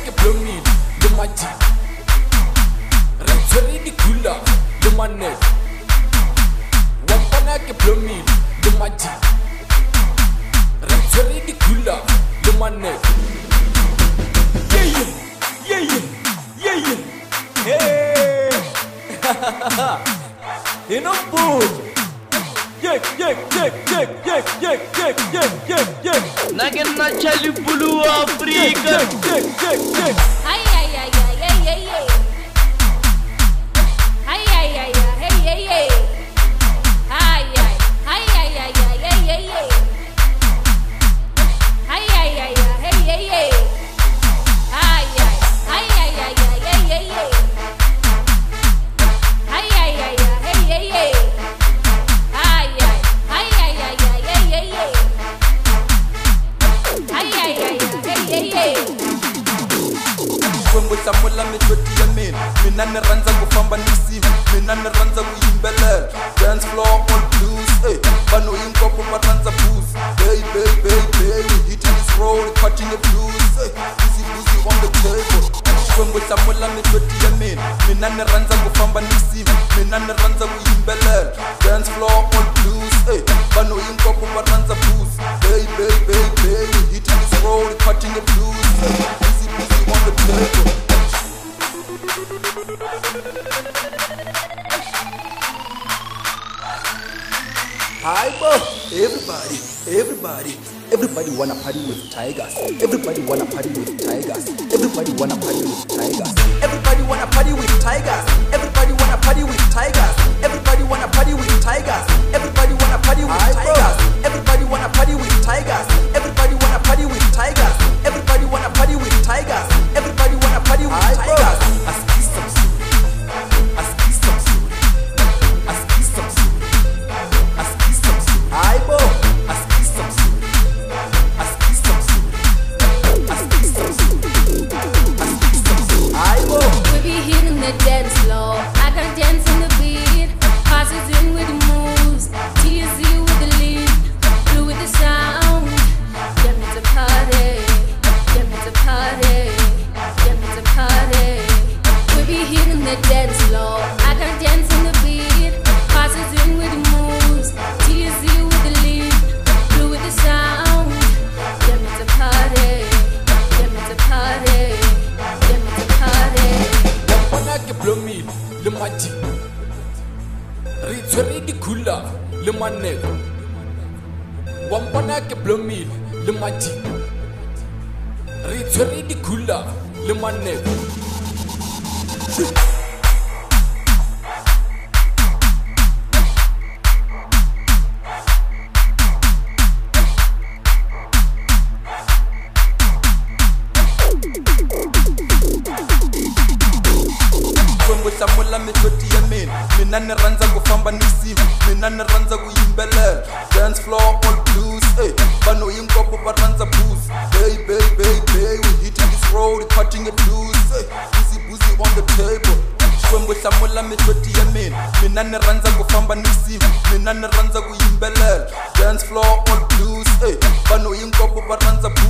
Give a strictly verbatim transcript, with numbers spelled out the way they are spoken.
ke blomile le mati re tshwere dikula le manet wa mpona ke blomile le mati re tshwere dikula le manet yeah yeah yeah yeah hey you know boy yeah yeah yeah yeah yeah yeah yeah yeah yeah yeah Nagin na chali bulu Africa yeah yeah yeah ay ay ay ay ay ay ay ay ay ay hey hey hey ay ay ay ay ay ay ay ay ay ay ay ay hey hey hey ay ay ay ay ay ay ay ay ay ay ay ay hey hey hey ay ay ay ay ay ay ay ay ay ay ay hey hey hey Kwembo samula mitoti ya mina mina ni ranza kufamba nisimu mina ni ranza kuyimbelela dance floor all blues eh bano inkopo baranza blues hey hey hey hey we hitting this road cutting the blues eh busy busy on the table Kwembo samula mitoti ya mina mina ni ranza kufamba nisimu mina ni ranza kuyimbelela dance floor all blues eh bano inkopo baranza blues hey hey hey hey we hitting this road cutting the blues eh busy busy on the table Hi, bro. Everybody, everybody, everybody wanna party with tigers. Everybody wanna party with tigers. Everybody wanna party with tigers. Everybody wanna party with tigers. Everybody wanna party with tigers. Everybody wanna party with tigers. Everybody wanna party with tigers. Everybody wanna party with tigers. Everybody wanna party with tigers. Everybody wanna party with tigers. Everybody wanna party with tigers. Aski some soup. Aski some soup. Aski some soup. Aibo, aski some soup, aski some soup, aski some soup, aski some soup. Aibo. We be hitting the dance floor. I can dance on the beat. Passes in with the moves. T Z with the lead. Blue with the sound. Get me to party. Get me to party. Get me to party. We be hitting the dance floor. I can dance on the beat. Passes in with the moves. T Z with the lead. Blue with the sound. Get me to party. Get me to party. Get me to party. Wampona ke blomile le mati re tshwere dikula le manet Wampona ke blomile le mati re tshwere dikula le manet Kwembo samula mitoti ya mina mina ni ranza kufamba nisimu mina ni ranza kuyimbelela dance floor all blues eh bano inkopo baranza blues hey hey hey hey we hitting this road cutting the blues eh busy busy on the table Kwembo samula mitoti ya mina mina ni ranza kufamba nisimu mina ni ranza kuyimbelela dance floor all blues eh bano inkopo baranza